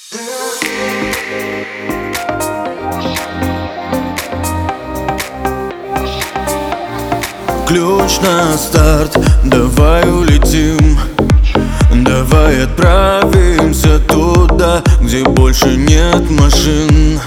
Ключ на старт, давай улетим. Давай отправимся туда, где больше нет машин,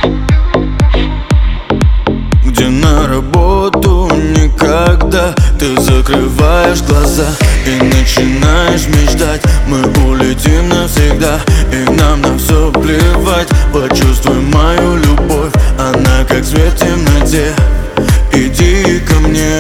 где на работу никогда. Ты закрываешь глаза и начинаешь мечтать. Мы улетим навсегда, и нам на все плевать. Почувствуй мою любовь, она как свет в темноте. Иди ко мне.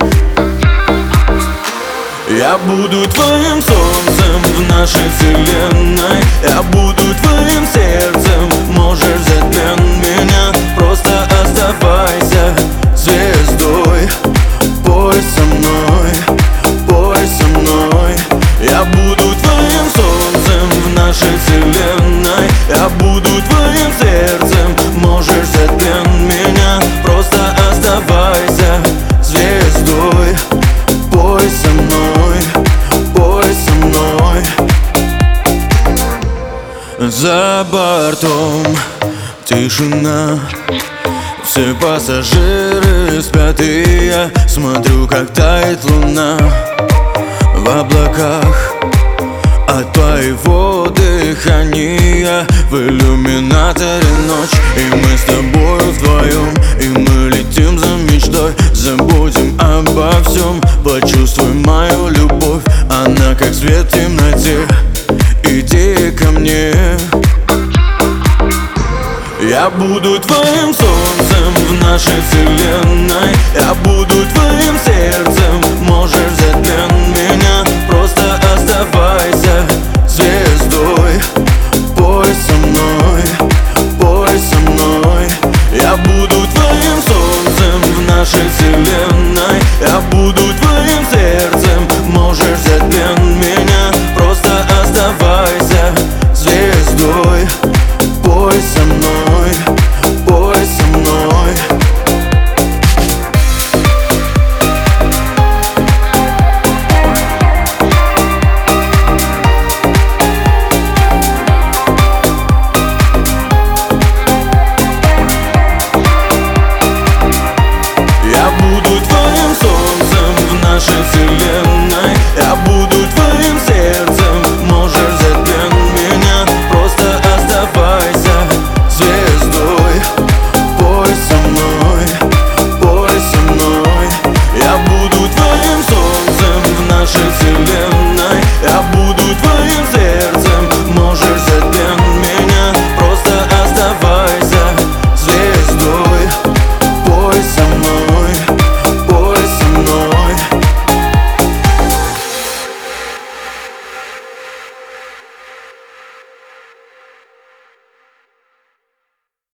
Я буду твоим солнцем в нашей вселенной. Я буду твоим сердцем, можешь взять плен меня. Просто оставайся звездой. Пой со мной, пой со мной. Я буду твоим солнцем в нашей вселенной. Я буду твоим сердцем, можешь взять плен меня. Просто оставайся звездой. Пой со мной, пой со мной. За бортом тишина, все пассажиры спят, и я смотрю, как тает луна в облаках от твоего дыхания. В иллюминаторе ночь, и мы с тобой вдвоем. И мы летим за мечтой, забудем обо всем. Почувствуй мою любовь, она как свет в темноте. Иди ко мне. Я буду твоим солнцем в нашей вселенной. Я буду твоим сердцем, можешь взять плен меня. Просто оставайся звездой.